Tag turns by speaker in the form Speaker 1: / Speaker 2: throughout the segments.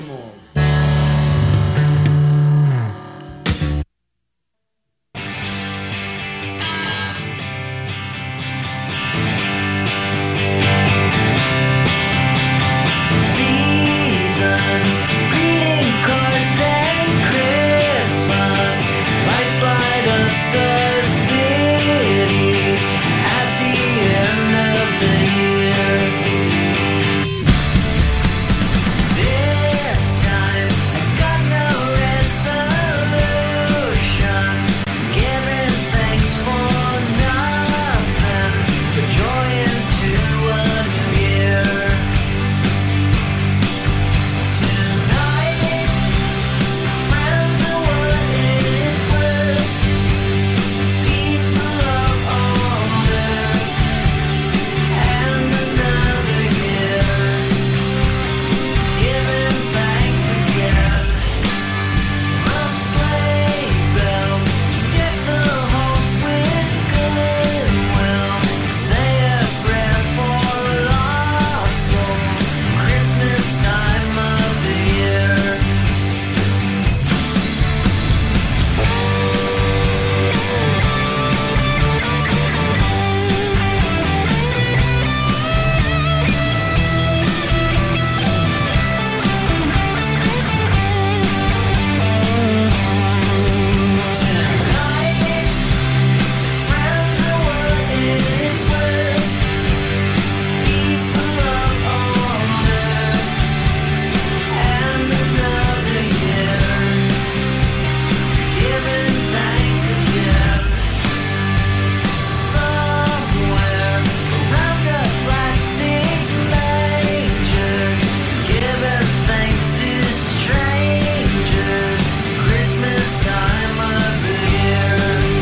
Speaker 1: Moon.
Speaker 2: Seasons, greeting cards and Christmas lights light up the city at the end of the year. This time I got no resolutions, giving thanks for nothing, for joy into a new year. Tonight, friends are what it's worth. Peace and love on earth, and another year. Giving thanks again. Rough sleigh bells deck the halls with goodwill. Say a prayer for lost souls. Christmas time of the year. Tonight, friends are what it's worth. Peace and love on earth, and another year. Giving thanks again. Somewhere around a plastic manger, giving thanks to strangers. Christmas time of the year.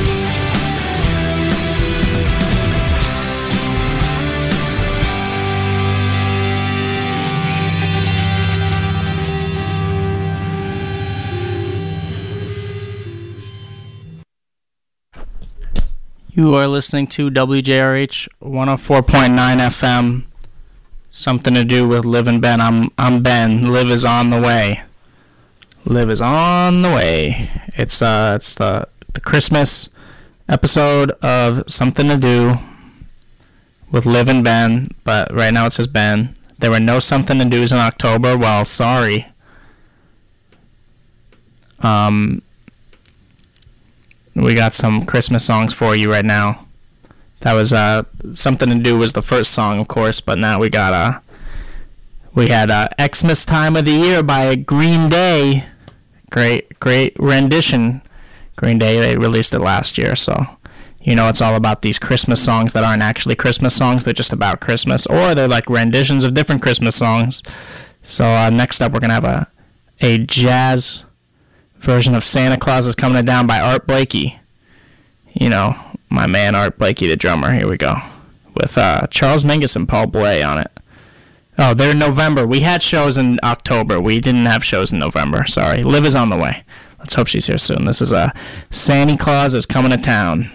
Speaker 3: You are listening to WJRH 104.9 FM. Something to do with Liv and Ben. I'm Ben. Liv is on the way. Liv is on the way. It's the Christmas episode of Something to Do with Liv and Ben, but right now it says Ben. There were no Something to Do's in October. Well, sorry. We got some Christmas songs for you right now. That was Something to Do was the first song, of course, but now we had Xmas Time of the Year by Green Day. Great rendition. Green Day, they released it last year, so you know it's all about these Christmas songs that aren't actually Christmas songs. They're just about Christmas, or they're like renditions of different Christmas songs. So next up, we're going to have a jazz version of Santa Claus is Coming to Town by Art Blakey. You know, my man Art Blakey, the drummer. Here we go. With Charles Mingus and Paul Bley on it. Oh, they're in November. We had shows in October. We didn't have shows in November. Sorry. Liv is on the way. Let's hope she's here soon. This is Santa Claus is Coming to Town.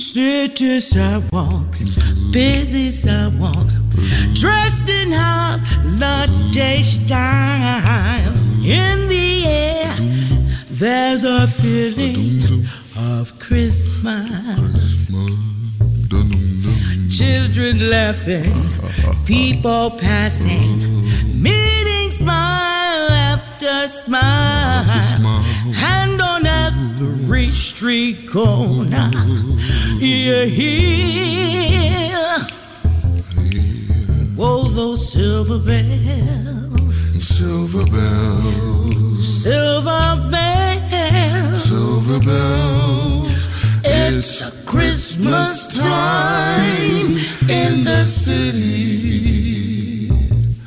Speaker 1: City sidewalks, busy sidewalks, dressed in holiday style. In the air, there's a feeling of Christmas. Children laughing, people passing, meeting smile after smile. And on every street corner, you hear, whoa, those silver bells.
Speaker 4: Silver bells,
Speaker 1: Silver bells,
Speaker 4: silver bells.
Speaker 1: it's a Christmas time
Speaker 4: in the city.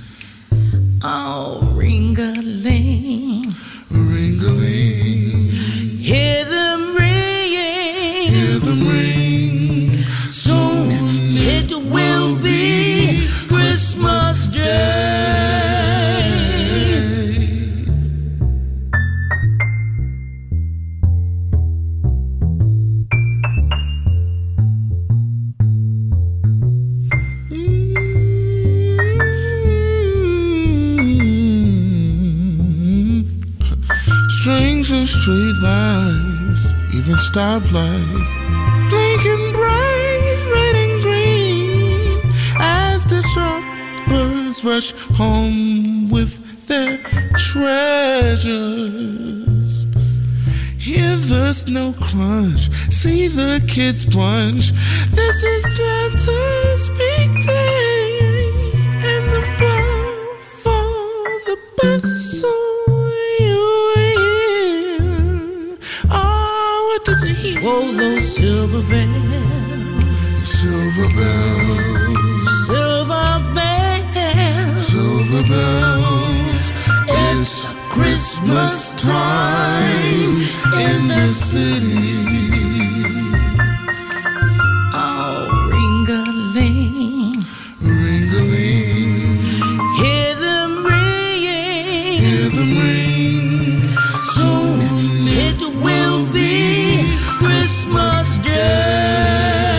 Speaker 1: Oh, ring-a-ling,
Speaker 4: Ring-a-ling,
Speaker 1: hear them ringing.
Speaker 4: hear them ring.
Speaker 1: Soon it will be Christmas Day.
Speaker 4: Strings of street lights, even stoplights, blinking bright, red and green, as the shoppers rush home with their treasures. Hear the snow crunch, see the kids punch. This is Santa's big day, and the bell for the bus.
Speaker 1: Oh, those silver bells,
Speaker 4: Silver bells,
Speaker 1: silver bells,
Speaker 4: silver bells. It's Christmas time in the city.
Speaker 1: oh, ring-a-ling,
Speaker 4: Ring-a-ling,
Speaker 1: hear them ringing.
Speaker 4: hear them ring.
Speaker 1: Soon it will be Christmas Day.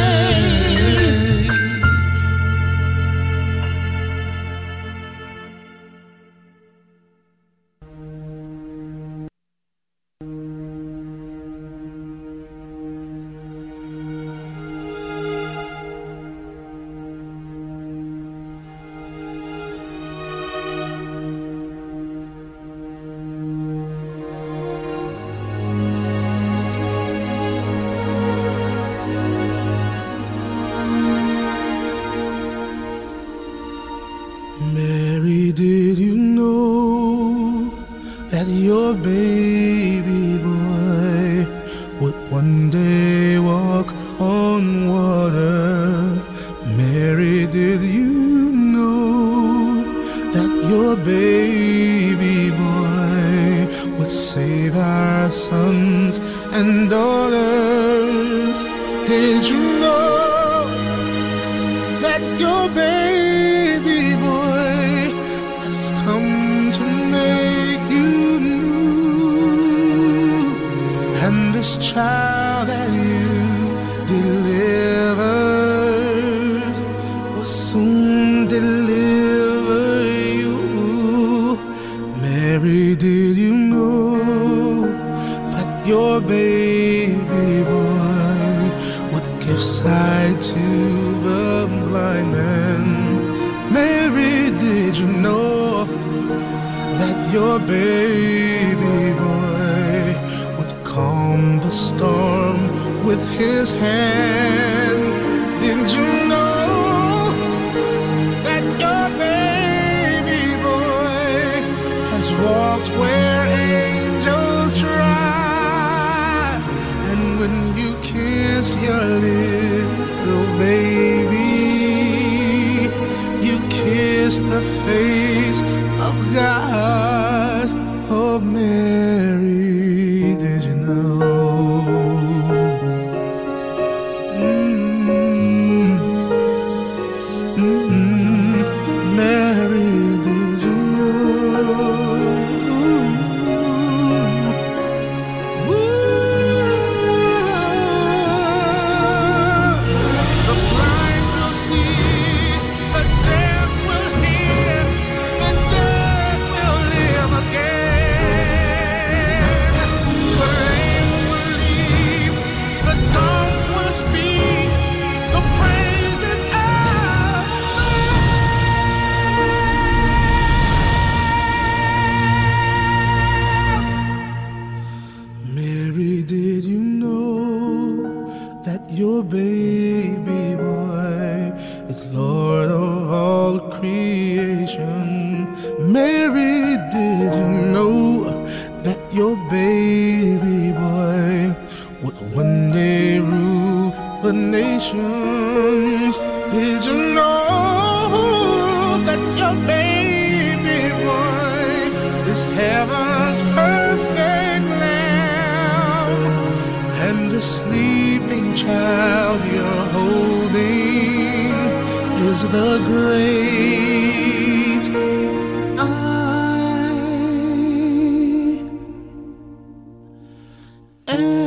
Speaker 5: Mary, did you know that your baby boy would one day walk on water? Mary, did you know that your baby boy would save our sons and daughters? Did you know that your baby boy has come to make you new? And this child that you delivered will soon deliver you. Mary, did you know that your baby boy would give sight to the blind man? Mary, did you know that your baby boy would calm the storm with his hand? Did you know that your baby boy has walked where angels try? And when you kiss your little baby, you kiss the face of God. Oh, Mary, did you know? Mary, did you know? your baby boy is Lord of all creation. Mary, did you know that your baby boy would one day rule the nations? Did you know that your baby boy is heaven's perfect lamb? And the sleeping child you're holding is the great I am.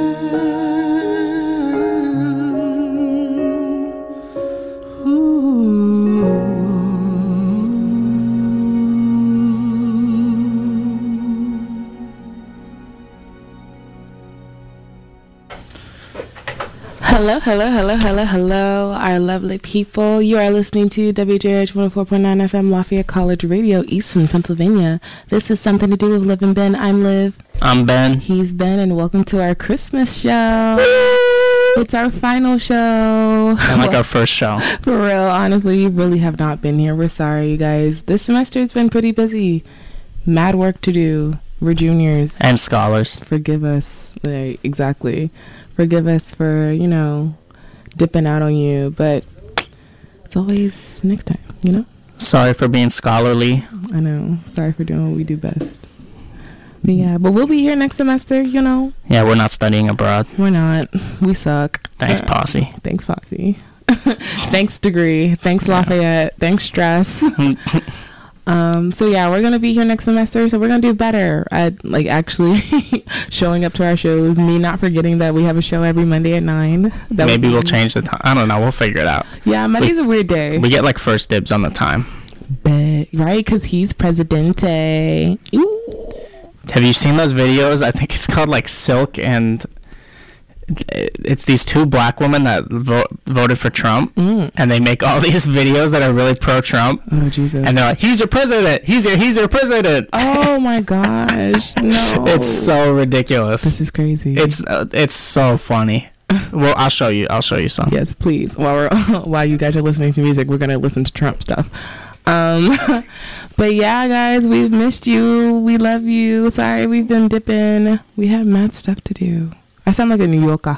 Speaker 6: Hello, hello, hello, hello, hello, our lovely people. You are listening to WJH 104.9 FM Lafayette College Radio, Easton, Pennsylvania. This is Something to Do with Liv and Ben. I'm Liv.
Speaker 3: I'm Ben.
Speaker 6: He's Ben, and welcome to our Christmas show. It's our final show.
Speaker 3: And like our first show.
Speaker 6: For real, honestly, you really have not been here. We're sorry, you guys. This semester's been pretty busy. Mad work to do. We're juniors.
Speaker 3: And scholars.
Speaker 6: Forgive us. Like, exactly. Forgive us for, you know, dipping out on you, but it's always next time, you know?
Speaker 3: Sorry for being scholarly.
Speaker 6: I know. Sorry for doing what we do best. But yeah, but we'll be here next semester, you know?
Speaker 3: Yeah, we're not studying abroad.
Speaker 6: We're not. We suck.
Speaker 3: Thanks, Posse.
Speaker 6: Thanks, Posse. Thanks, degree. Thanks, Lafayette. Thanks, stress. So yeah, we're gonna be here next semester, so we're gonna do better at like actually showing up to our shows. Me not forgetting that we have a show every Monday at 9.
Speaker 3: Maybe we'll change the time. I don't know. We'll figure it out.
Speaker 6: Yeah, Monday's a weird day.
Speaker 3: We get like first dibs on the time.
Speaker 6: Right? Because he's Presidente. Ooh.
Speaker 3: Have you seen those videos? I think it's called like Silk, and it's these two black women that voted for Trump, and they make all these videos that are really pro-Trump.
Speaker 6: Oh Jesus!
Speaker 3: And they're like, "He's your president. He's your president."
Speaker 6: Oh my gosh! No,
Speaker 3: it's so ridiculous.
Speaker 6: This is crazy.
Speaker 3: It's so funny. Well, I'll show you some.
Speaker 6: Yes, please. While you guys are listening to music, we're gonna listen to Trump stuff. But yeah, guys, we've missed you. We love you. Sorry, we've been dipping. We have mad stuff to do. I sound like a New Yorker.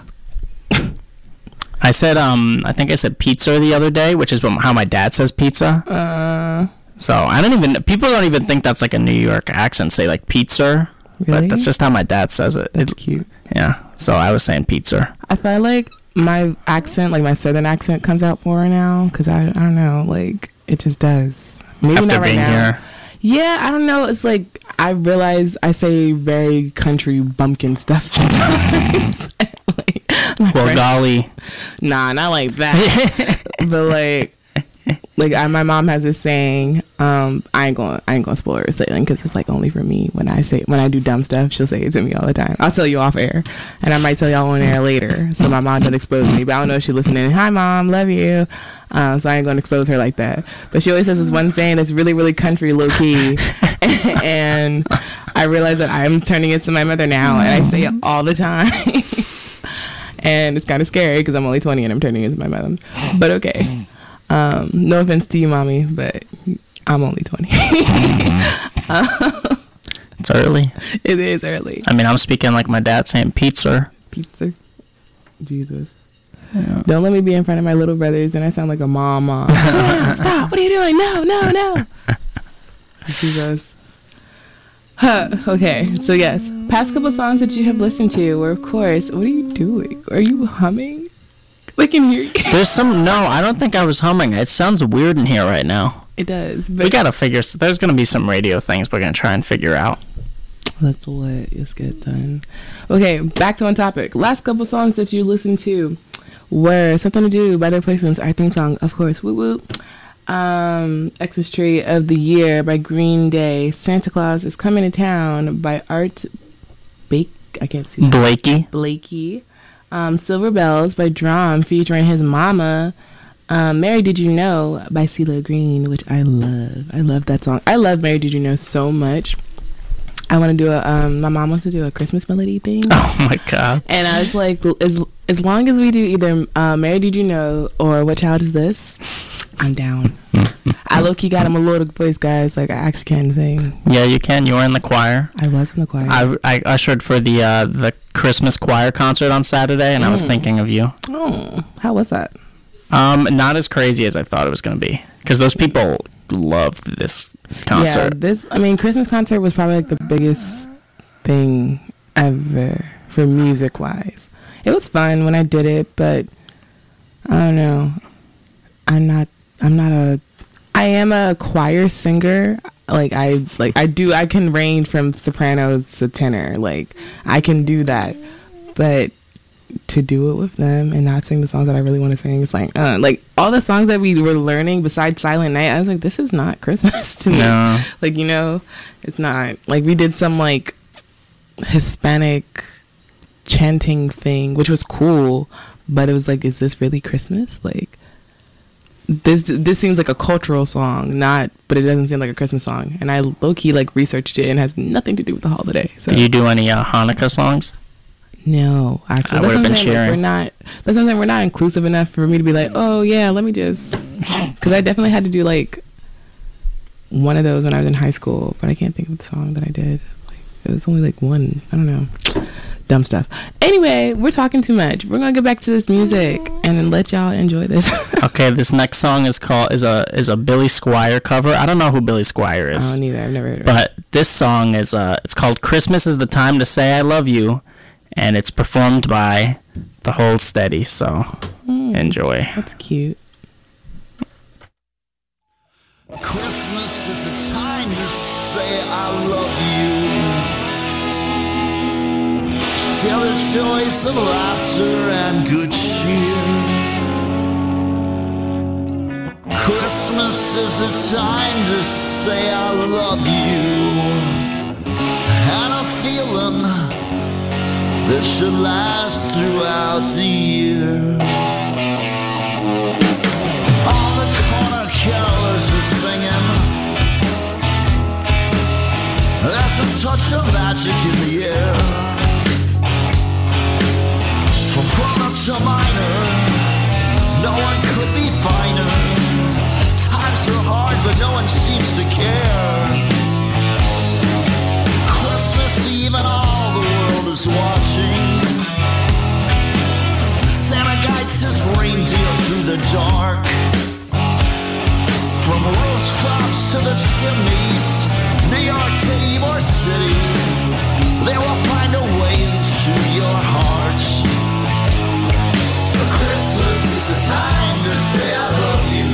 Speaker 3: I said, I think I said pizza the other day, which is how my dad says pizza. So people don't even think that's like a New York accent, say like pizza.
Speaker 6: Really?
Speaker 3: But that's just how my dad says it.
Speaker 6: It's cute.
Speaker 3: Yeah. So I was saying pizza.
Speaker 6: I feel like my accent, like my southern accent, comes out more now because I don't know, like it just does. Maybe
Speaker 3: After
Speaker 6: not right
Speaker 3: being
Speaker 6: now.
Speaker 3: here.
Speaker 6: Yeah, I don't know. It's like I realize I say very country bumpkin stuff sometimes.
Speaker 3: Well, golly.
Speaker 6: Nah, not like that. But my mom has this saying. I ain't gonna spoil her saying because it's like only for me. When I do dumb stuff, she'll say it to me all the time. I'll tell you off air, and I might tell y'all on air later. So my mom don't expose me. But I don't know if she's listening. Hi, Mom, love you. So I ain't gonna expose her like that. But she always says this one saying that's really, really country, low key, and I realize that I'm turning into my mother now, and I say it all the time. And it's kind of scary because I'm only 20 and I'm turning into my mother. But okay. No offense to you, Mommy, but I'm only 20.
Speaker 3: It's early.
Speaker 6: It is early.
Speaker 3: I mean, I'm speaking like my dad saying pizza.
Speaker 6: Pizza. Jesus.
Speaker 3: Yeah.
Speaker 6: Don't let me be in front of my little brothers and I sound like a mom. Stop. What are you doing? No. Jesus. Okay, so yes, past couple songs that you have listened to were, of course, what are you doing? Are you humming? I can hear you.
Speaker 3: I don't think I was humming. It sounds weird in here right now.
Speaker 6: It does. But
Speaker 3: We gotta figure, there's gonna be some radio things we're gonna try and figure out.
Speaker 6: Let's get done. Okay, back to on topic. Last couple songs that you listened to were Something to Do by The Replacements, our theme song, of course, woo woo. Xmas Tree of the Year by Green Day. Santa Claus is Coming to Town by Art I can't see that. Blakey. Silver Bells by Drum featuring his mama. Mary Did You Know by CeeLo Green, which I love. I love that song. I love Mary Did You Know so much. I want to do my mom wants to do a Christmas melody thing.
Speaker 3: Oh my God.
Speaker 6: And I was like, as long as we do either Mary Did You Know or What Child Is This, I'm down. I low-key got a melodic voice, guys. Like, I actually can sing.
Speaker 3: Yeah, you can. You were in the choir.
Speaker 6: I was in the choir.
Speaker 3: I ushered for the Christmas choir concert on Saturday, and I was thinking of you.
Speaker 6: Oh, how was that?
Speaker 3: Not as crazy as I thought it was going to be, because those people loved this concert.
Speaker 6: Yeah, Christmas concert was probably like the biggest thing ever for music-wise. It was fun when I did it, but I don't know. I am a choir singer. I can range from soprano to tenor. Like, I can do that. But to do it with them and not sing the songs that I really want to sing, it's like all the songs that we were learning besides Silent Night, I was like, this is not Christmas to me.
Speaker 3: No.
Speaker 6: Like, it's not. Like, we did some like Hispanic chanting thing, which was cool, but it was like, is this really Christmas? Like, this seems like a cultural song, but it doesn't seem like a Christmas song. And I low-key researched it, and it has nothing to do with the holiday. So.
Speaker 3: Did you do any Hanukkah songs?
Speaker 6: No, actually,
Speaker 3: I would have been cheering.
Speaker 6: That's something we're not inclusive enough for me to be like, oh yeah, let me just, because I definitely had to do one of those when I was in high school, but I can't think of the song that I did. It was only one. I don't know. Dumb stuff. Anyway, we're talking too much. We're gonna get back to this music and then let y'all enjoy this.
Speaker 3: Okay, this next song is a Billy Squier cover. I don't know who Billy Squier is.
Speaker 6: Oh, neither. I've never heard of it.
Speaker 3: But this song is it's called "Christmas Is the Time to Say I Love You," and it's performed by the Hold Steady. So enjoy.
Speaker 6: That's cute.
Speaker 4: Christmas is a time to say I love you. Share the joys of laughter and good cheer. Christmas is a time to say I love you, and a feeling that should last throughout the year. All the corner carolers are singing. There's a touch of magic in the air. From grown up to minor, no one could be finer. Times are hard, but no one seems to care. Christmas Eve and all the world is watching. Santa guides his reindeer through the dark. From rooftops to the chimneys, New York to Ybor City, they will find a way into your heart. Christmas is the time to say I love you.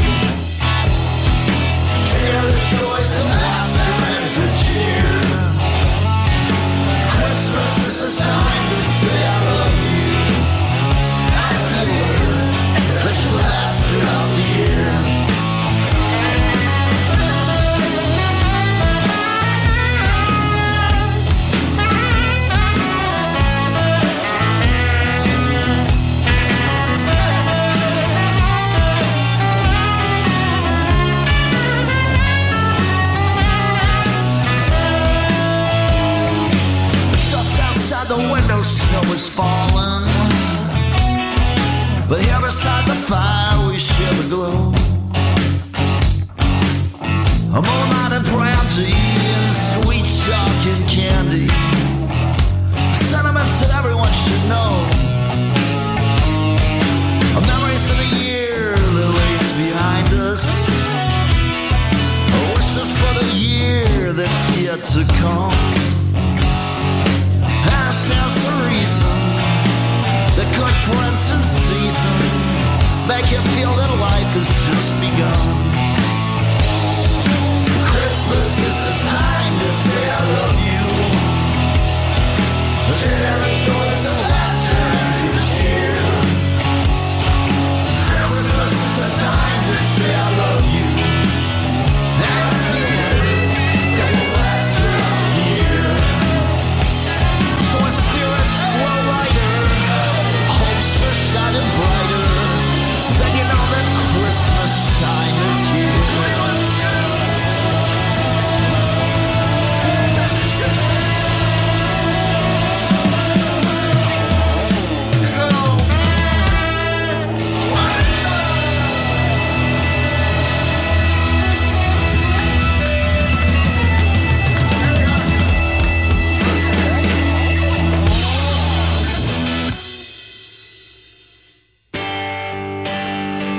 Speaker 4: Share the joys of laughter and good cheer. Christmas is the time to say I love you. I feel that should last throughout the year. The window snow is falling, but here beside the fire we share the glow. A moonlight and brandy and sweet chocolate candy, sentiments that everyone should know. Memories of the year that lays behind us, wishes for the year that's yet to come. And stands the reason the good friends in season make you feel that life is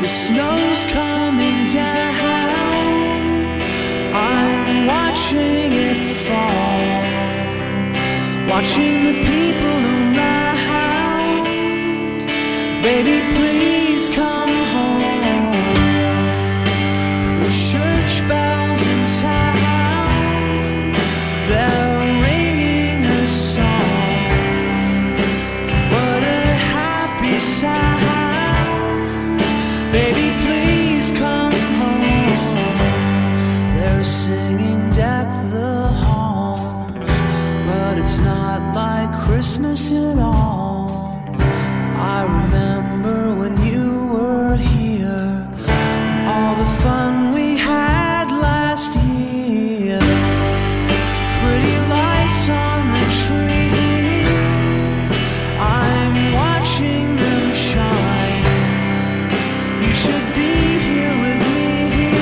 Speaker 1: The snow's coming down. I'm watching it fall, watching the people around. Baby, please come home. The church bells in town, they're ringing a song. What a happy sound. Baby, please come home. They're singing Deck the Halls, but it's not like Christmas at all. I remember when you were here, all the fun we had last year. Pretty lights on the tree, I'm watching them shine. You should be here with me.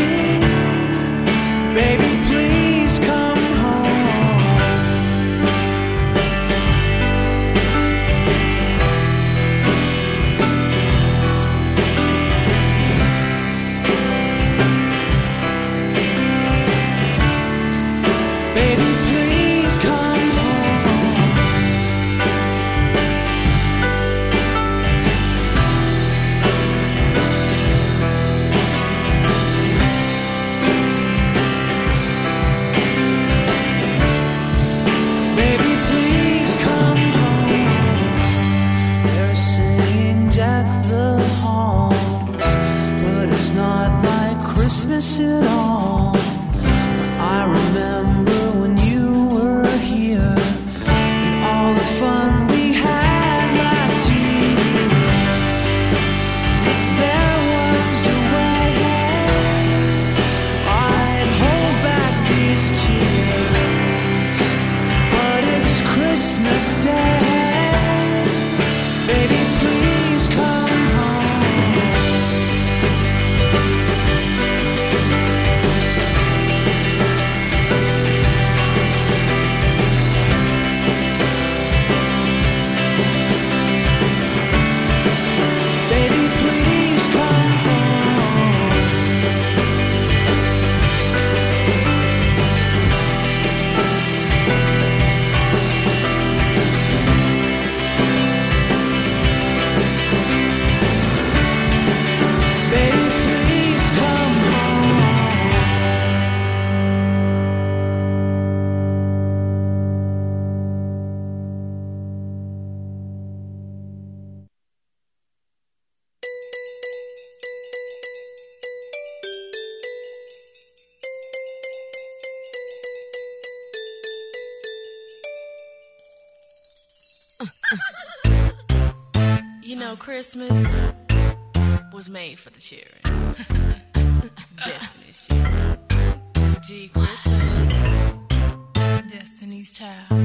Speaker 1: Baby, please come home. Baby, please come home. Baby, please come home. They're singing Deck the Halls, but it's not like Christmas at all. I remember when you were here and all the fun we had last year. If there was a way, I'd hold back these tears. But it's Christmas Day. Baby, please come home. Baby, please come home. Baby, please come home.
Speaker 7: You know, Christmas was made for the children. Destiny's children. G Christmas. Destiny's child.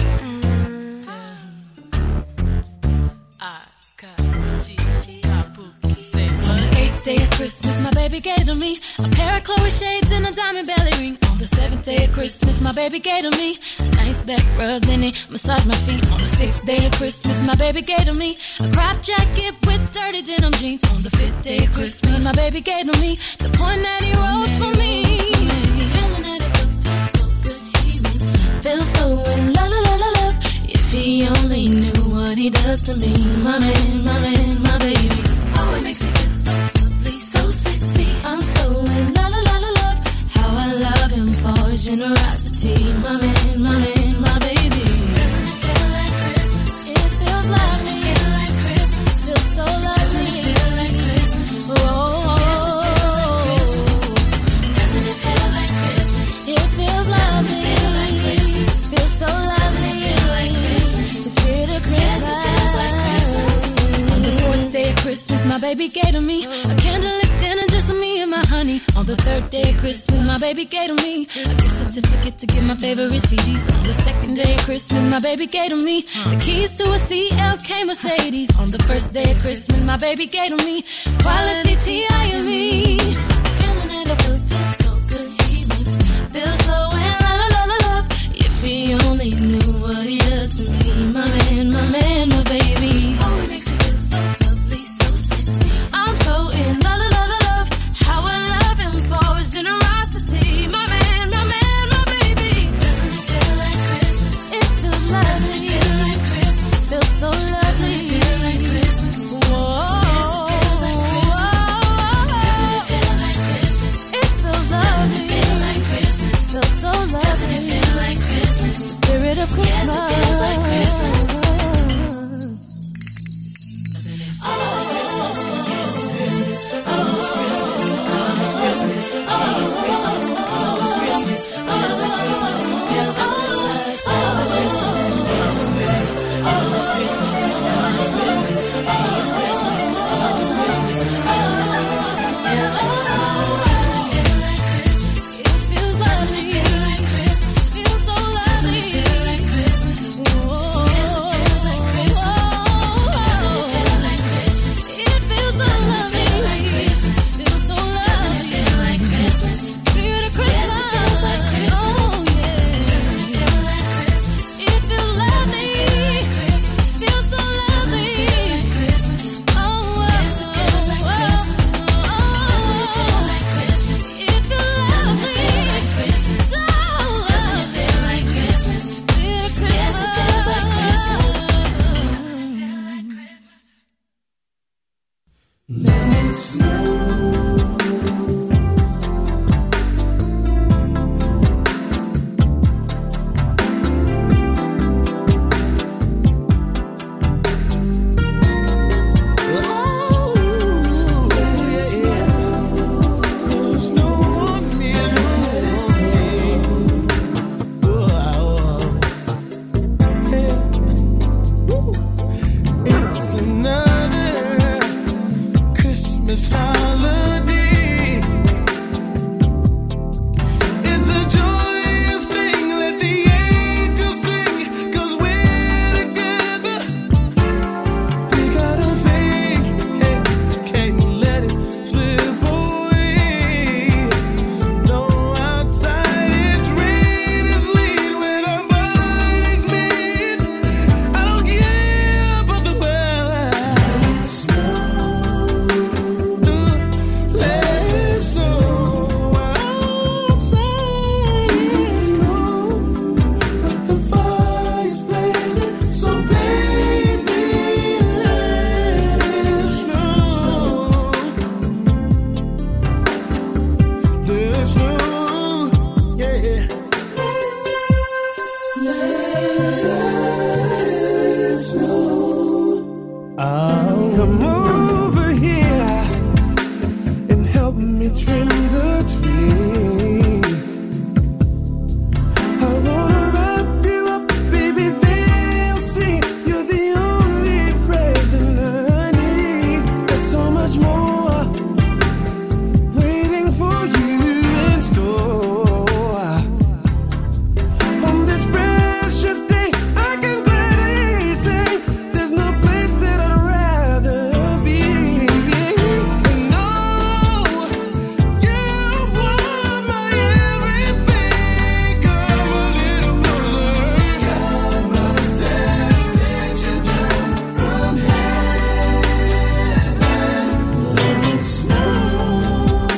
Speaker 7: Say what?
Speaker 8: 8th day of Christmas, my baby gave to me a pair of Chloe shades and a diamond belly ring. On the 7th day of Christmas, my baby gave to me a nice back rub, then he massaged my feet. On the 6th day of Christmas, my baby gave to me a crop jacket with dirty denim jeans. On the 5th day of Christmas, my baby gave to me the point that he wrote for me. Feeling that it feels so good, he feels so in la la la la love. If he only knew what he does to me, my man, my baby. Oh, it makes me feel so lovely, so sexy. I'm so in la la la la love. How I love him for his generosity, my man, my baby. Doesn't it feel like Christmas? It feels lovely. Doesn't it feel like Christmas? Feels so lovely. Doesn't it feel like Christmas? Oh, doesn't it feel like Christmas? It feels lovely. Doesn't it feel like Christmas? Feels so lovely. Doesn't it feel like Christmas? The spirit of Christmas. Yes, it feels like Christmas. On the 4th day of Christmas, my baby gave to me a candlelit dinner just for me and my honey. On the 3rd day of Christmas, my baby gave to me a gift certificate to get my favorite CDs. On the 2nd day of Christmas, my baby gave to me the keys to a CLK Mercedes. On the 1st day of Christmas, my baby gave to me quality T.I.M.E. Feeling it up, feels so good, he makes me feel so in la la la la love. If he only knew what he does to me, my man, my baby. Oh, it makes me feel so lovely, so sexy. I'm so in la la
Speaker 5: Come over here and help me trim the tree. I wanna wrap you up, baby, they'll see you're the only present I need. There's so much more waiting for you in store. On this precious day, I can gladly say there's no place that I'd rather be. And oh, you are my everything. Come a little closer. God must have sent you down from heaven. Let it snow.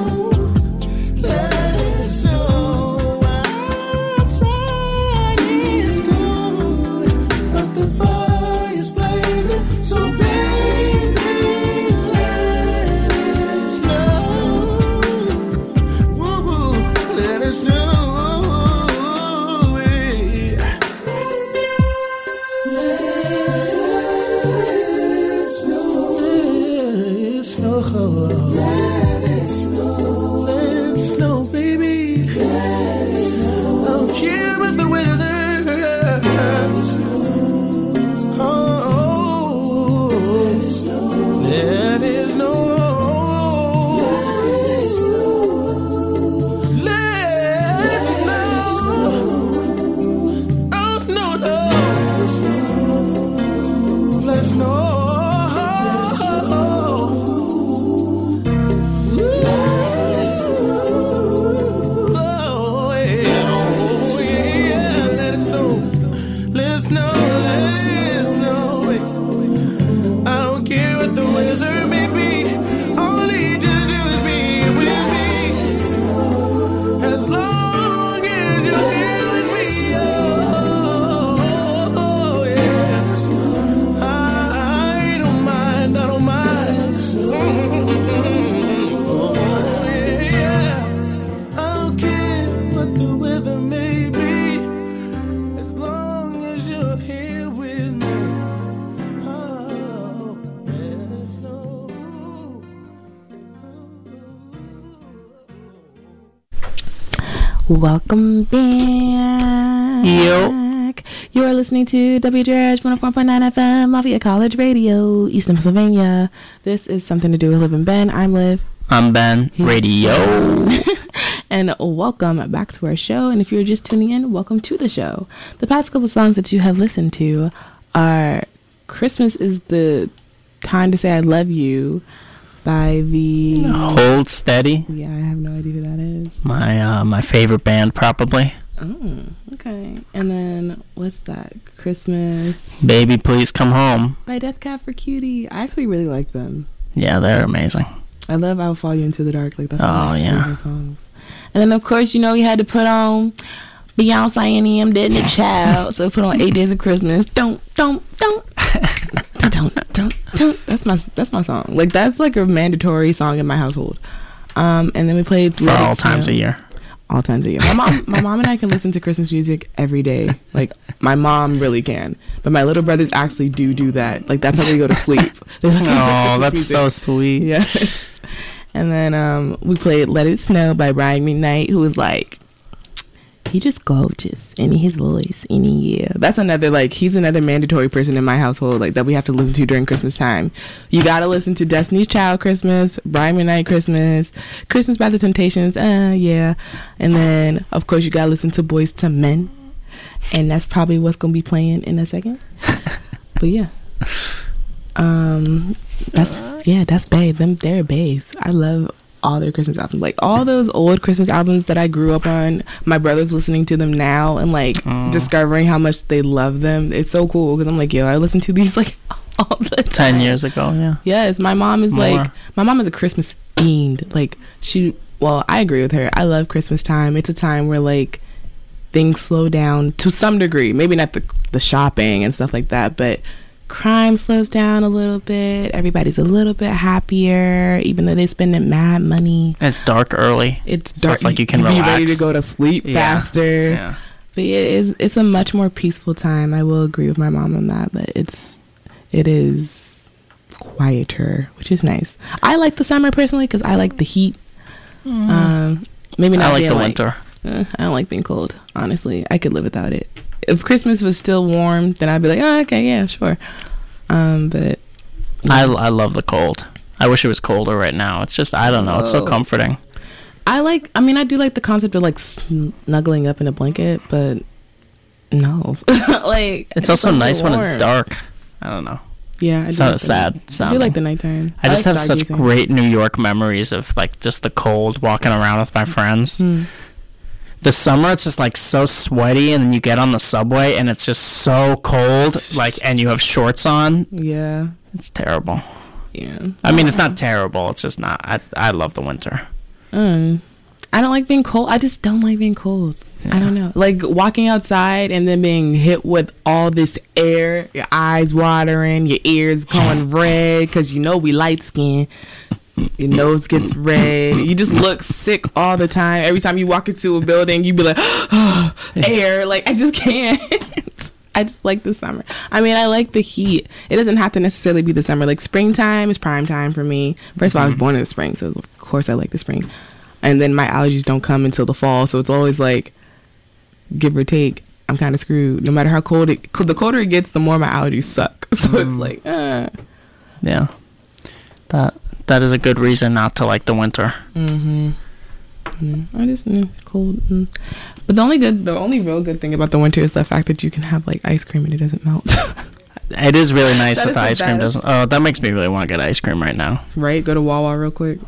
Speaker 5: Let it snow. Outside is cold, but the fire's blazing. So baby, let it snow. Woo, let it snow. Let it snow. Let it snow, baby. Let it snow. I don't care about the weather. Oh, let it snow. Let it snow. Let it snow. Oh, no, no. Let it snow. Oh, yeah. Oh, yeah. Let it snow. Let it snow. Let it snow. I don't care what the weather may be. All I need you to do is be with me. As long as you're here with me. Oh, yeah. I don't mind. I don't mind. Oh, yeah. I don't care what the weather may be. As long as you're here with me. Oh, let it snow.
Speaker 6: Welcome back.
Speaker 3: Yo.
Speaker 6: You are listening to WJRH 104.9 FM, Lafayette College Radio, Eastern Pennsylvania. This is Something to Do with Liv and Ben. I'm Liv.
Speaker 3: I'm Ben. Radio.
Speaker 6: And welcome back to our show. And if you're just tuning in, welcome to the show. The past couple songs that you have listened to are Christmas is the Time to Say I Love You by the...
Speaker 3: Hold Steady.
Speaker 6: Yeah, I have no idea who that is.
Speaker 3: My favorite band, probably.
Speaker 6: Oh, okay. And then what's that? Christmas
Speaker 3: Baby, Please Come Home.
Speaker 6: by Death Cab for Cutie. I actually really like them.
Speaker 3: Yeah, they're amazing.
Speaker 6: I love I'll Follow You Into the Dark. Like that's one of my
Speaker 3: yeah.
Speaker 6: favorite songs. And then of course, you know, you had to put on Beyonce and Dead and the Child. So put on 8 Days of Christmas. Don't. To don't. That's my song. Like that's like a mandatory song in my household. And then we played
Speaker 3: For all times a year.
Speaker 6: All times a year. My mom and I can listen to Christmas music every day. Like my mom really can, but my little brothers actually do that. Like that's how they go to sleep. They listen to
Speaker 3: Oh,
Speaker 6: Christmas
Speaker 3: that's
Speaker 6: music.
Speaker 3: so sweet.
Speaker 6: Yeah. And then we played "Let It Snow" by Brian McKnight, who was like, he just gorgeous in his voice. Yeah, that's another like he's another mandatory person in my household like that we have to listen to during Christmas time. You gotta listen to Destiny's Child Christmas, Brian McKnight Christmas, Christmas by the Temptations, yeah, and then of course you gotta listen to Boyz II Men, and that's probably what's gonna be playing in a second. But yeah, that's bae. They're baes. I love all their Christmas albums, like all those old Christmas albums that I grew up on. My brother's listening to them now and like discovering how much they love them. It's so cool because I'm like, yo, I listen to these like all the time.
Speaker 3: 10 years ago, yeah.
Speaker 6: Yes, my mom is
Speaker 3: More.
Speaker 6: my mom is a Christmas fiend. Like I agree with her. I love Christmas time. It's a time where like things slow down to some degree. Maybe not the shopping and stuff like that, but crime slows down a little bit. Everybody's a little bit happier, even though they spend mad money.
Speaker 3: It's dark early.
Speaker 6: It's
Speaker 3: So
Speaker 6: dark.
Speaker 3: it's like you can
Speaker 6: be
Speaker 3: relax.
Speaker 6: ready to go to sleep
Speaker 3: Yeah.
Speaker 6: faster.
Speaker 3: Yeah.
Speaker 6: But it's a much more peaceful time. I will agree with my mom on that. That it is quieter, which is nice. I like the summer personally because I like the heat. Maybe not.
Speaker 3: I like
Speaker 6: being
Speaker 3: the winter.
Speaker 6: I don't like being cold. Honestly, I could live without it. If Christmas was still warm, then I'd be like, oh, okay, yeah, sure. But
Speaker 3: I love the cold. I wish it was colder right now. It's just, I don't know. It's so comforting.
Speaker 6: I do like the concept of like snuggling up in a blanket, but no. Like
Speaker 3: It's also
Speaker 6: so
Speaker 3: nice when
Speaker 6: warm.
Speaker 3: it's dark. I don't know.
Speaker 6: Yeah, I do
Speaker 3: So
Speaker 6: like the-
Speaker 3: sad
Speaker 6: I do
Speaker 3: sounding.
Speaker 6: like the nighttime.
Speaker 3: I just
Speaker 6: like
Speaker 3: have such
Speaker 6: stargazing.
Speaker 3: great New York memories of like just the cold, walking around with my friends. The summer, it's just like so sweaty, and then you get on the subway and it's just so cold, like, and you have shorts on.
Speaker 6: Yeah,
Speaker 3: It's terrible.
Speaker 6: yeah.
Speaker 3: I mean, it's not terrible. It's just not. I love the winter.
Speaker 6: I don't like being cold. I just don't like being cold. I don't know. Like walking outside and then being hit with all this air, your eyes watering, your ears going red because you know we light skin. Your nose gets red. You just look sick all the time. Every time you walk into a building, you be like, oh, air. Like I just can't. I just like the summer. I mean, I like the heat. It doesn't have to necessarily be the summer. Like springtime is prime time for me. First of all, I was born in the spring, so of course I like the spring. And then my allergies don't come until the fall, so it's always like, give or take, I'm kind of screwed. No matter how cold the colder it gets, the more my allergies suck. So it's like,
Speaker 3: Yeah, that is a good reason not to like the winter.
Speaker 6: I just cold. But the only real good thing about the winter is the fact that you can have like ice cream and it doesn't melt.
Speaker 3: It is really nice
Speaker 6: That
Speaker 3: that
Speaker 6: is
Speaker 3: the
Speaker 6: the
Speaker 3: ice cream
Speaker 6: best.
Speaker 3: doesn't. Oh, that makes me really want to get ice cream right now.
Speaker 6: Right? Go to Wawa real quick.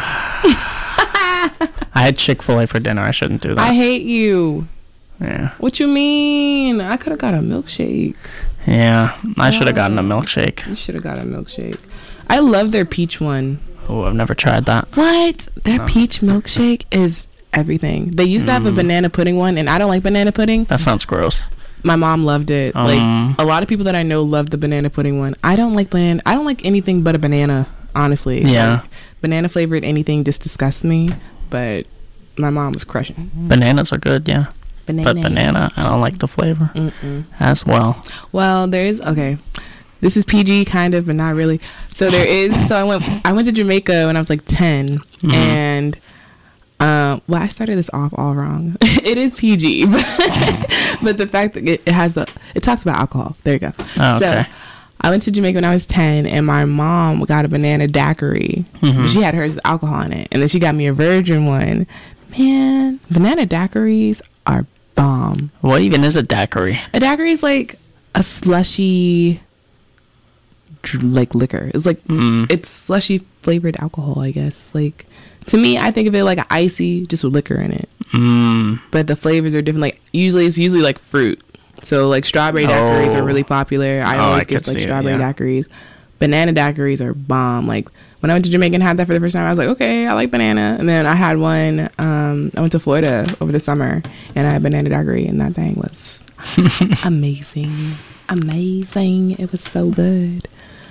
Speaker 3: I had Chick-fil-A for dinner. I shouldn't do that.
Speaker 6: I hate you.
Speaker 3: Yeah,
Speaker 6: What you mean? I could have got a milkshake.
Speaker 3: yeah. I should have gotten a milkshake.
Speaker 6: You should have got a milkshake. I love their peach one.
Speaker 3: Oh, I've never tried that.
Speaker 6: What? Their peach milkshake is everything. They used to have a banana pudding one, and I don't like banana pudding.
Speaker 3: That sounds gross.
Speaker 6: My mom loved it. Like a lot of people that I know love the banana pudding one. I don't like banana. I don't like anything but a banana. Honestly,
Speaker 3: Yeah.
Speaker 6: Like, banana flavored anything just disgusts me. But my mom was crushing
Speaker 3: Bananas are good, yeah.
Speaker 6: banana.
Speaker 3: But banana, I don't like the flavor as well.
Speaker 6: Well, there is okay. This is PG kind of, but not really. So there is. So I went to Jamaica when I was like 10, and well, I started this off all wrong. It is PG, but the fact that it talks about alcohol. There you go.
Speaker 3: Oh, okay.
Speaker 6: So I went to Jamaica when I was 10, and my mom got a banana daiquiri. But she had hers alcohol in it, and then she got me a virgin one. Man, banana daiquiris are bomb.
Speaker 3: What even is a daiquiri?
Speaker 6: A daiquiri is like a slushy, like liquor. It's like it's slushy flavored alcohol, I guess. Like to me, I think of it like an icy, just with liquor in it. But the flavors are different. Like it's usually like fruit. So like strawberry daiquiris are really popular. I always
Speaker 3: I
Speaker 6: get
Speaker 3: could
Speaker 6: like
Speaker 3: see it,
Speaker 6: strawberry
Speaker 3: yeah.
Speaker 6: daiquiris. Banana daiquiris are bomb. Like when I went to Jamaica and had that for the first time, I was like, okay, I like banana. And then I had one. I went to Florida over the summer and I had banana daiquiri, and that thing was amazing. It was so good.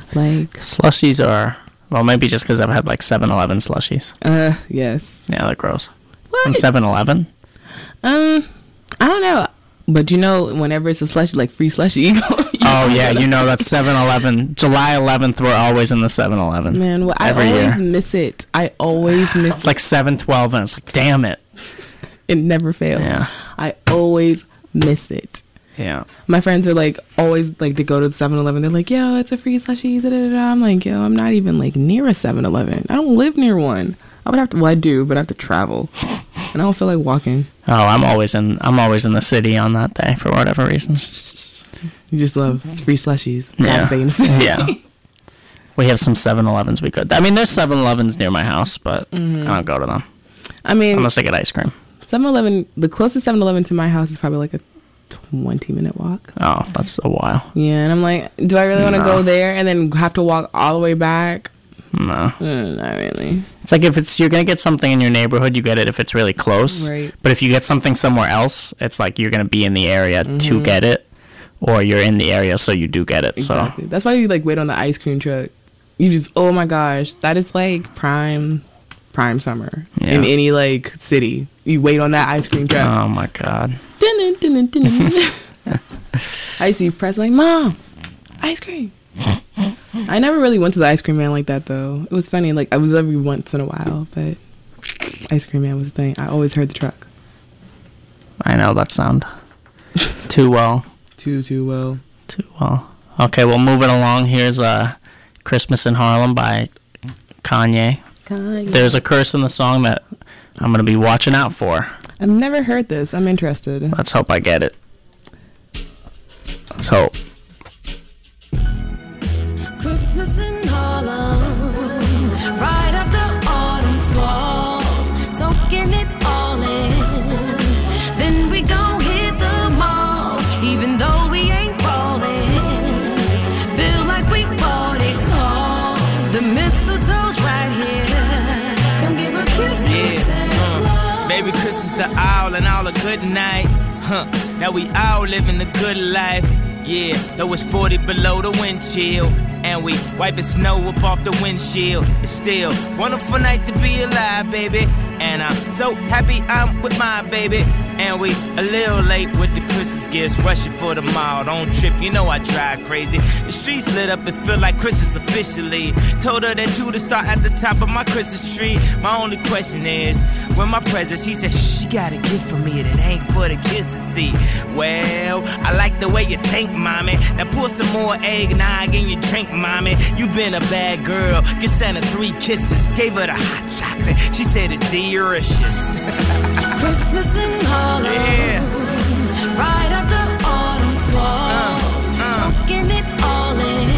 Speaker 6: Like,
Speaker 3: Slushies are, well, maybe just because I've had like 7-Eleven slushies.
Speaker 6: yes.
Speaker 3: Yeah, they're gross.
Speaker 6: What?
Speaker 3: From 7-Eleven?
Speaker 6: I don't know. But you know, whenever it's a slushie, like free slushie,
Speaker 3: Oh, yeah, you know that's 7-Eleven. July 11th, we're always in the 7-Eleven.
Speaker 6: man, well, I
Speaker 3: Every
Speaker 6: always
Speaker 3: year.
Speaker 6: miss it. I always miss
Speaker 3: It's like 7-12, and it's like, damn it.
Speaker 6: it. Never fails.
Speaker 3: Yeah.
Speaker 6: I always miss it.
Speaker 3: Yeah.
Speaker 6: My friends are like, always like, they go to the 7-Eleven. They're like, yo, it's a free slushie. Da, da, da. I'm like, yo, I'm not even like near a 7-Eleven. I don't live near one. I would have to, well, I do, but I have to travel. And I don't feel like walking.
Speaker 3: Oh, I'm always in the city on that day for whatever reason.
Speaker 6: You just love free slushies.
Speaker 3: Yeah.
Speaker 6: Gotta stay in the city.
Speaker 3: Yeah. We have some 7-Elevens we could. I mean, there's 7-Elevens near my house, but I don't go to them
Speaker 6: I mean,
Speaker 3: unless I get ice cream.
Speaker 6: 7-Eleven, the closest 7-Eleven to my house is probably like a 20-minute walk.
Speaker 3: Oh, that's a while.
Speaker 6: Yeah, and I'm like, do I really want to
Speaker 3: No.
Speaker 6: go there and then have to walk all the way back?
Speaker 3: No.
Speaker 6: Not really.
Speaker 3: It's like if you're going to get something in your neighborhood, you get it if it's really close.
Speaker 6: Right.
Speaker 3: But if you get something somewhere else, it's like you're going to be in the area to get it, or you're in the area so you do get it.
Speaker 6: Exactly.
Speaker 3: So
Speaker 6: That's why you like wait on the ice cream truck. You just, oh my gosh, that is like prime summer
Speaker 3: Yeah.
Speaker 6: in any like city. You wait on that ice cream truck.
Speaker 3: Oh my god.
Speaker 6: Dun, dun, dun, dun, dun, dun. I used to be pressed like, Mom, ice cream. I never really went to the ice cream man like that though. It was funny, like I was every once in a while, but ice cream man was the thing. I always heard the truck.
Speaker 3: I know that sound. Too well.
Speaker 6: Too well.
Speaker 3: Too well. Okay, well, moving along. Here's Christmas in Harlem by Kanye. There's a curse in the song that I'm going to be watching out for.
Speaker 6: I've never heard this. I'm interested.
Speaker 3: Let's hope I get it. Let's hope.
Speaker 8: Christmas in Harlem, right after autumn falls, soaking it all in. Then we gon' hit the mall, even though we ain't ballin'. Feel like we bought it all. The mistletoe's right here. Come give a kiss to Santa Claus.
Speaker 9: Baby Chris is the owl and all a good night. Now we all living the good life. Yeah, though it's 40 below the wind chill, and we wiping snow up off the windshield. It's still wonderful night to be alive, baby. And I'm so happy I'm with my baby. And we a little late with the Christmas gifts, rushing for the mall. Don't trip, you know I drive crazy. The streets lit up, it feel like Christmas officially. Told her that you to start at the top of my Christmas tree. My only question is, when my presents, he said, shh, you got a gift for me that ain't for the kids to see. Well, I like the way you think, mommy. Now pour some more eggnog in your drink, mommy. You been a bad girl. Get Santa 3 kisses. Gave her the hot chocolate. She said it's delicious.
Speaker 8: Christmas in Harlem,
Speaker 9: Yeah.
Speaker 8: right after autumn falls, soaking it all in.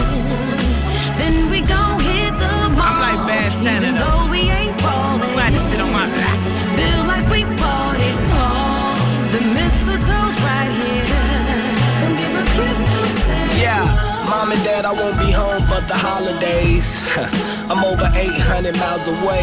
Speaker 8: Then we gon' hit the mall.
Speaker 9: I'm like Bad Santa,
Speaker 8: even
Speaker 9: though.
Speaker 8: though we ain't ballin'.
Speaker 9: Glad to sit on my lap.
Speaker 8: Feel like we bought it all. The mistletoe's right here. Come give a kiss to Santa.
Speaker 10: Yeah, Mom and Dad, I won't be home for the holidays. I'm over 800 miles away.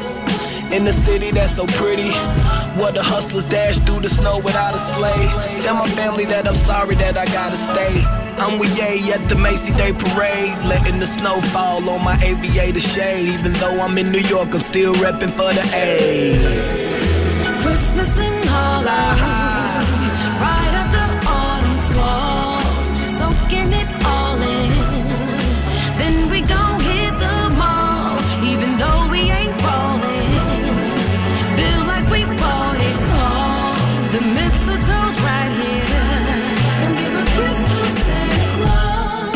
Speaker 10: In the city that's so pretty, where the hustlers dash through the snow without a sleigh. Tell my family that I'm sorry that I gotta stay. I'm with Ye at the Macy Day Parade, letting the snow fall on my aviator shade. Even though I'm in New York, I'm still repping for the A.
Speaker 8: Christmas in Harlem, right after autumn falls, soaking it all in. Then we gon' hit the mall, even though we ain't ballin'. Feel like we bought it all. The mistletoe's right here. Come give a kiss to Santa Claus.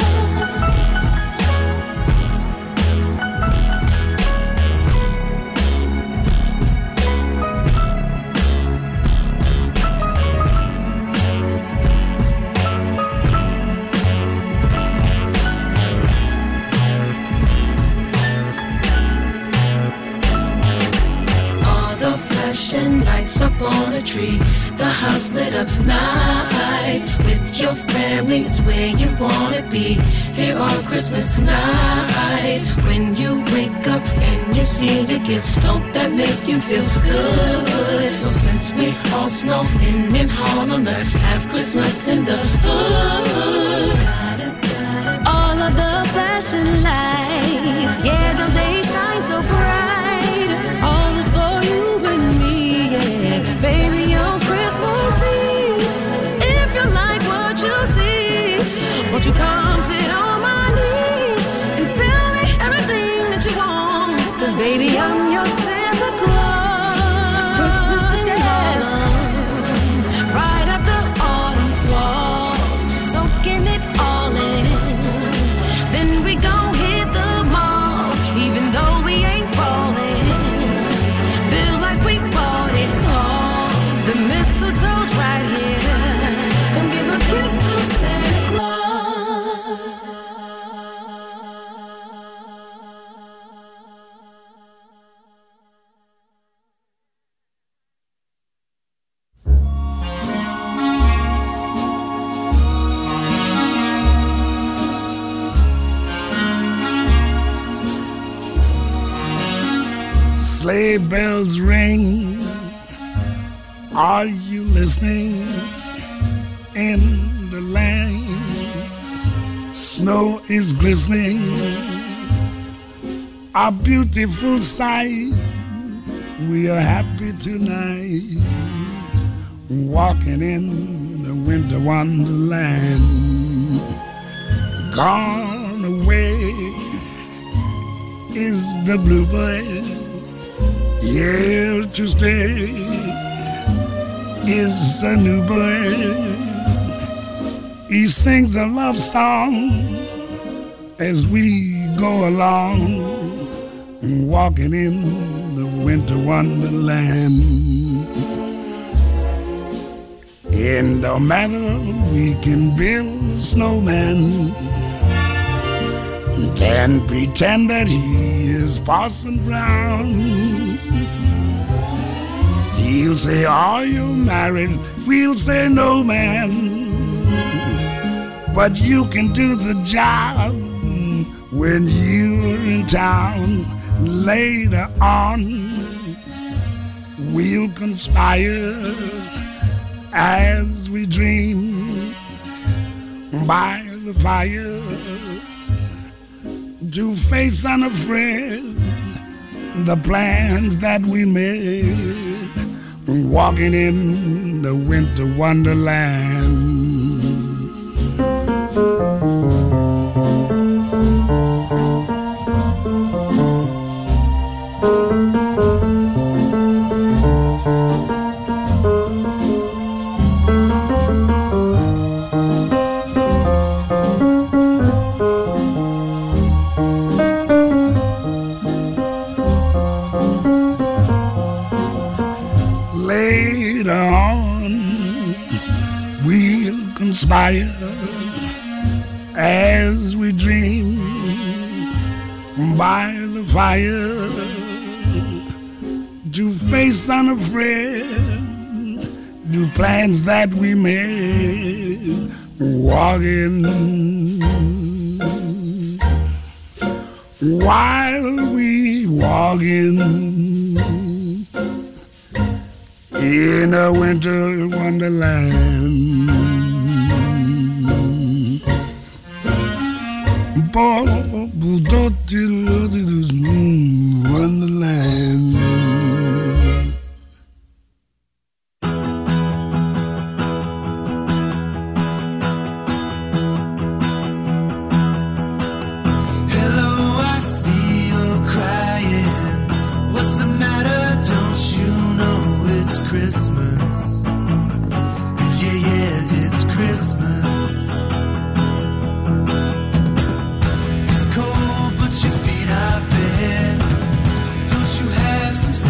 Speaker 7: All the flashing lights up on a tree, the house lit up nice. With your family, it's where you wanna be. Here on Christmas night, when you wake up and you see the gifts, don't that make you feel good? So since we all snowing in Harlem, let's have Christmas in the hood.
Speaker 8: All of the flashing lights. Yeah, the day shines so bright. All is for you and me, yeah. Baby, on Christmas Eve. If you like what you see, won't you come sit on my knee and tell me everything that you want? 'Cause baby, I'm your Santa Claus. Christmas is in Harlem, right after autumn falls, soaking it all in. Then we gon' hit the mall, even though we ain't ballin'. Feel like we bought it all. The mistletoe's right here. Come give a kiss to Santa Claus.
Speaker 11: Sleigh bells ring. Are you listening? In the lane, snow is glistening. A beautiful sight. We are happy tonight, walking in the winter wonderland. Gone away is the bluebird. Here to stay is a new bird. He sings a love song as we go along, walking in the winter wonderland. And no matter, we can build a snowman and pretend that he is Parson Brown. He'll say, are you married? We'll say, no, man. But you can do the job when you're in town. Later on, we'll conspire as we dream by the fire to face unafraid the plans that we made, walking in the winter wonderland. Later on, we'll conspire as we dream by the fire to face unafraid the plans that we made, walking while we walking in a winter wonderland. Wonderland.
Speaker 5: Hello, I see you're crying. What's the matter? Don't you know it's Christmas? Yeah, yeah, it's Christmas. It's cold, but your feet are bare. Don't you have some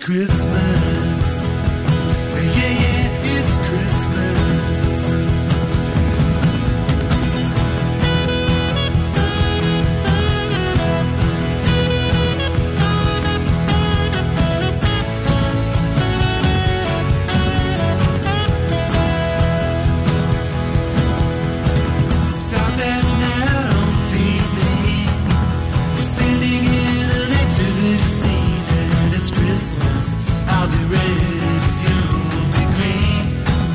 Speaker 5: Christmas. Yeah, yeah, it's Christmas. Stop that now, don't be mean. We're standing in an activity scene and it's Christmas. I'll be red if you'll be green.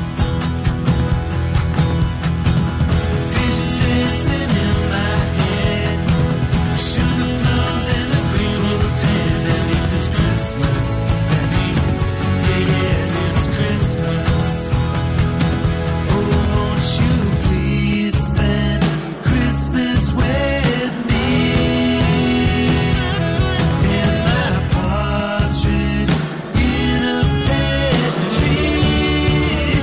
Speaker 5: Visions dancing in my head. Sugar plums and the Grateful Dead. That means it's Christmas. That means, yeah, yeah, it's Christmas. Oh, won't you please spend Christmas with me? In my partridge in a pear tree.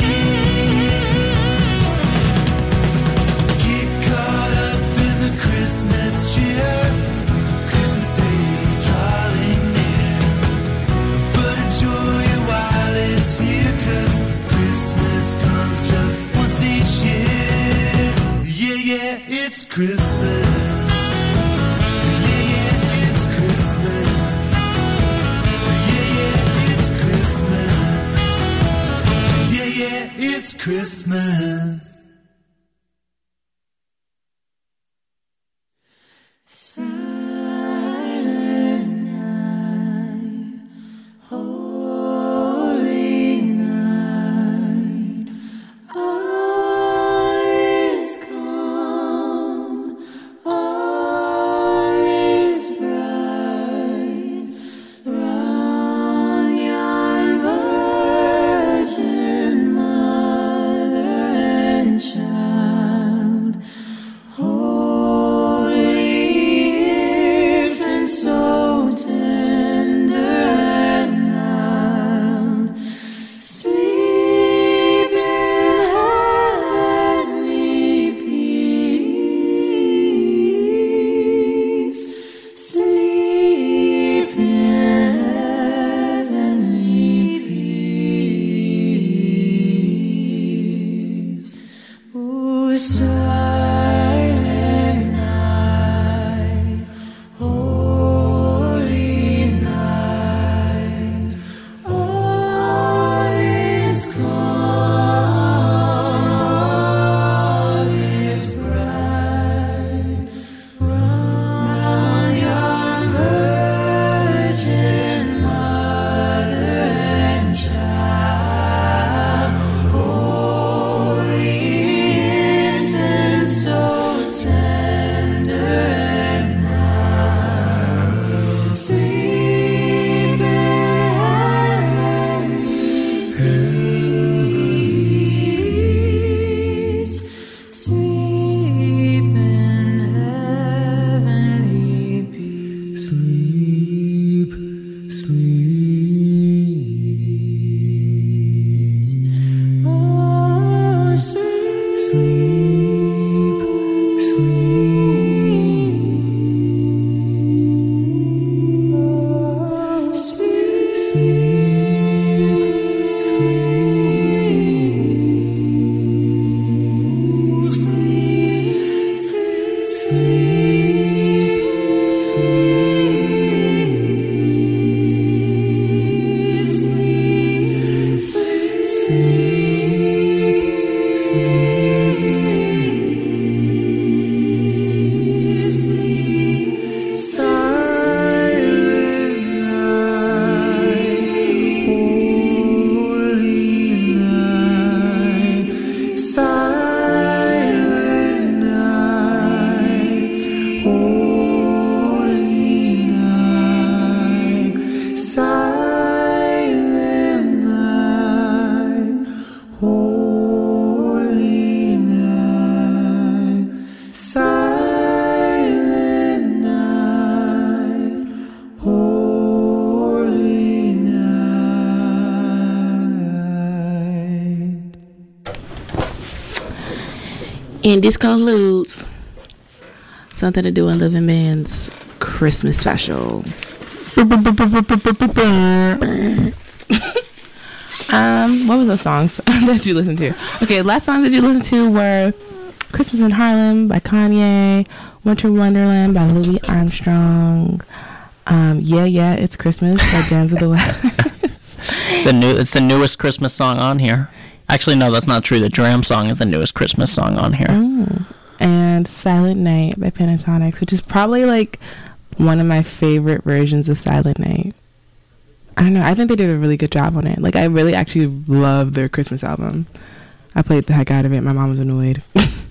Speaker 5: Get caught up in the Christmas cheer. Christmas Day is drawing near. But enjoy it while it's here, 'cause Christmas comes just once each year. Yeah, yeah, it's Christmas. Yeah, yeah, it's Christmas. Yeah, yeah, it's Christmas. Yeah, yeah, it's Christmas.
Speaker 1: Silent night, holy night, all is calm, all is bright, round yon virgin mother and child. Holy infant, so tender and mild, sleep in heavenly peace, sleep in heavenly peace. Oh, silent night, holy night, all is calm, all is bright, round yon virgin mother and child. Holy infant, so tender and mild, sleep in heavenly peace, sleep in heavenly peace.
Speaker 5: Sleep, sleep.
Speaker 1: Oh, sleep,
Speaker 5: Sleep,
Speaker 1: sleep,
Speaker 6: And this concludes Something to Do in Living Man's Christmas special. What was those songs that you listened to? Okay, last songs that you listened to were Christmas in Harlem by Kanye, Winter Wonderland by Louis Armstrong, Yeah, Yeah, It's Christmas by Dams of the West.
Speaker 3: It's the newest Christmas song on here. Actually, no, that's not true. The Dram song is the newest Christmas song on here.
Speaker 6: And Silent Night by Pentatonix, which is probably like one of my favorite versions of Silent Night. I don't know. I think they did a really good job on it. Like, I really actually love their Christmas album. I played the heck out of it. My mom was annoyed.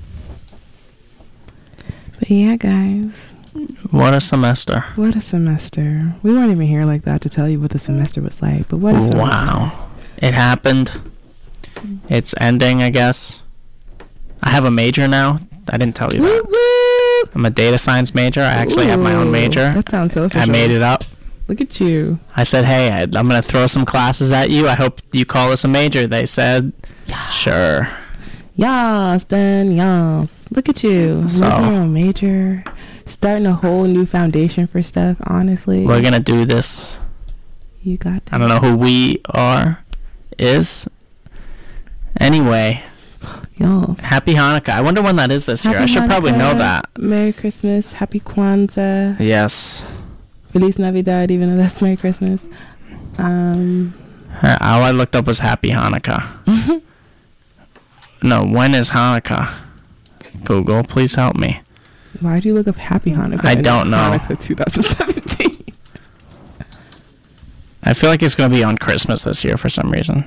Speaker 6: But yeah, guys.
Speaker 3: What a semester.
Speaker 6: What a semester. We weren't even here like that to tell you what the semester was like, but what a semester.
Speaker 3: Wow. It happened. It's ending, I guess. I have a major now. I didn't tell you that.
Speaker 6: Woo woo!
Speaker 3: I'm a data science major. I actually have my own major.
Speaker 6: That sounds so official.
Speaker 3: I made it up.
Speaker 6: Look at you.
Speaker 3: I said, hey, I'm going to throw some classes at you. I hope you call this a major. They said, sure.
Speaker 6: Yas, Ben, yas. Look at you.
Speaker 3: So,
Speaker 6: making your own major. Starting a whole new foundation for stuff, honestly.
Speaker 3: We're going to do this.
Speaker 6: You got that.
Speaker 3: I don't know who we is. Anyway.
Speaker 6: Yes.
Speaker 3: Happy Hanukkah. I wonder when that is this year. I should probably know that.
Speaker 6: Merry Christmas. Happy Kwanzaa.
Speaker 3: Yes.
Speaker 6: Feliz Navidad, even though that's Merry Christmas.
Speaker 3: All I looked up was Happy Hanukkah. No, when is Hanukkah? Google, please help me.
Speaker 6: Why do you look up Happy Hanukkah?
Speaker 3: I don't know.
Speaker 6: Hanukkah 2017.
Speaker 3: I feel like it's going to be on Christmas this year for some reason.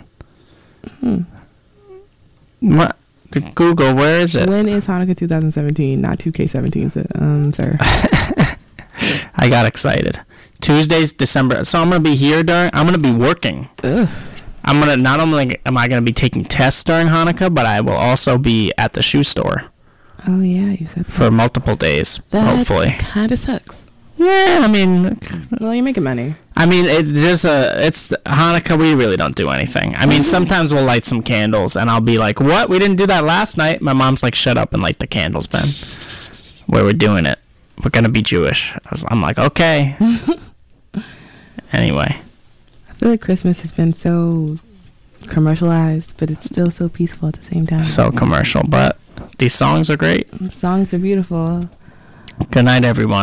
Speaker 3: What? Google, where is it?
Speaker 6: When is Hanukkah 2017? Not 2K17, sir.
Speaker 3: I got excited. Tuesday's December. So I'm going to be here I'm going to be working.
Speaker 6: Ugh.
Speaker 3: I'm going to, not only am I going to be taking tests during Hanukkah, but I will also be at the shoe store.
Speaker 6: Oh, yeah, you said that.
Speaker 3: For multiple days, hopefully.
Speaker 6: That kind of sucks.
Speaker 3: Yeah, I mean.
Speaker 6: Well, you're making money.
Speaker 3: I mean, it's Hanukkah, we really don't do anything. I mean, sometimes we'll light some candles, and I'll be like, what? We didn't do that last night. My mom's like, shut up and light the candles, Ben. Where we're doing it. We're going to be Jewish. I'm like, okay. Anyway.
Speaker 6: I feel like Christmas has been so commercialized, but it's still so peaceful at the same time.
Speaker 3: So commercial, but these songs are great.
Speaker 6: The songs are beautiful.
Speaker 3: Good night, everyone.